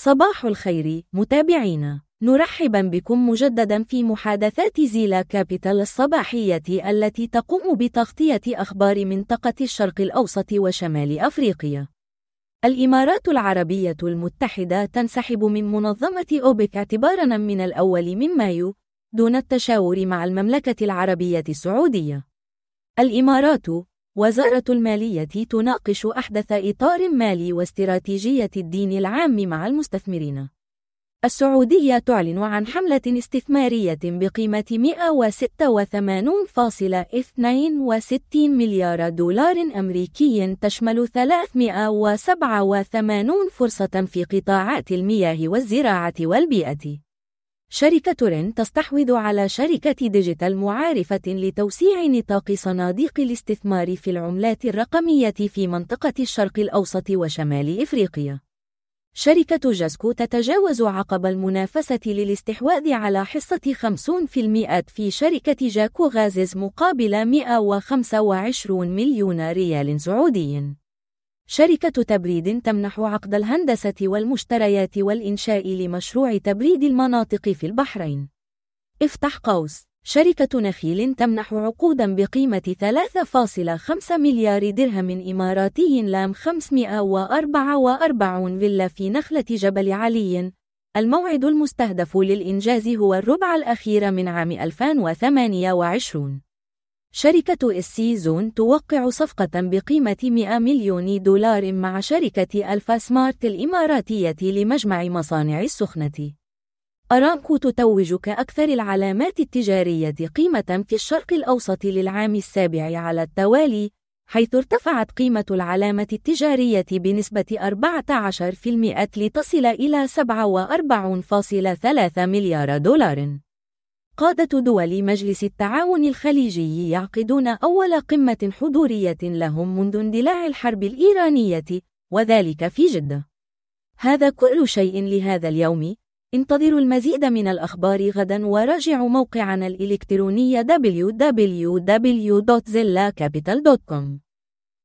صباح الخير متابعينا، نرحب بكم مجددا في محادثات زيلا كابيتال الصباحية التي تقوم بتغطية أخبار منطقة الشرق الأوسط وشمال أفريقيا. الإمارات العربية المتحدة تنسحب من منظمة أوبك اعتباراً من الأول من مايو دون التشاور مع المملكة العربية السعودية. الإمارات وزارة المالية تناقش أحدث إطار مالي واستراتيجية الدين العام مع المستثمرين. السعودية تعلن عن حملة استثمارية بقيمة 186.62 مليار دولار أمريكي تشمل 387 فرصة في قطاعات المياه والزراعة والبيئة. شركة رين تستحوذ على شركة ديجيتال معارفة لتوسيع نطاق صناديق الاستثمار في العملات الرقمية في منطقة الشرق الأوسط وشمال إفريقيا. شركة جاسكو تتجاوز عقب المنافسة للاستحواذ على حصة 50% في شركة جاكو غازز مقابل 125 مليون ريال سعودي. شركة تبريد تمنح عقد الهندسة والمشتريات والإنشاء لمشروع تبريد المناطق في البحرين. افتح قوس. شركة نخيل تمنح عقودا بقيمة 3.5 مليار درهم إماراتي لام 544 فيلا في نخلة جبل علي. الموعد المستهدف للإنجاز هو الربع الأخير من عام 2028. شركة SC زون توقع صفقة بقيمة 100 مليون دولار مع شركة ألفا سمارت الإماراتية لمجمع مصانع السخنة. أرامكو تتوج كأكثر العلامات التجارية قيمة في الشرق الأوسط للعام السابع على التوالي، حيث ارتفعت قيمة العلامة التجارية بنسبة 14% لتصل إلى 47.3 مليار دولار. قادة دول مجلس التعاون الخليجي يعقدون أول قمة حضورية لهم منذ اندلاع الحرب الإيرانية، وذلك في جدة. هذا كل شيء لهذا اليوم. انتظروا المزيد من الأخبار غدا وراجعوا موقعنا الإلكتروني www.zillacapital.com.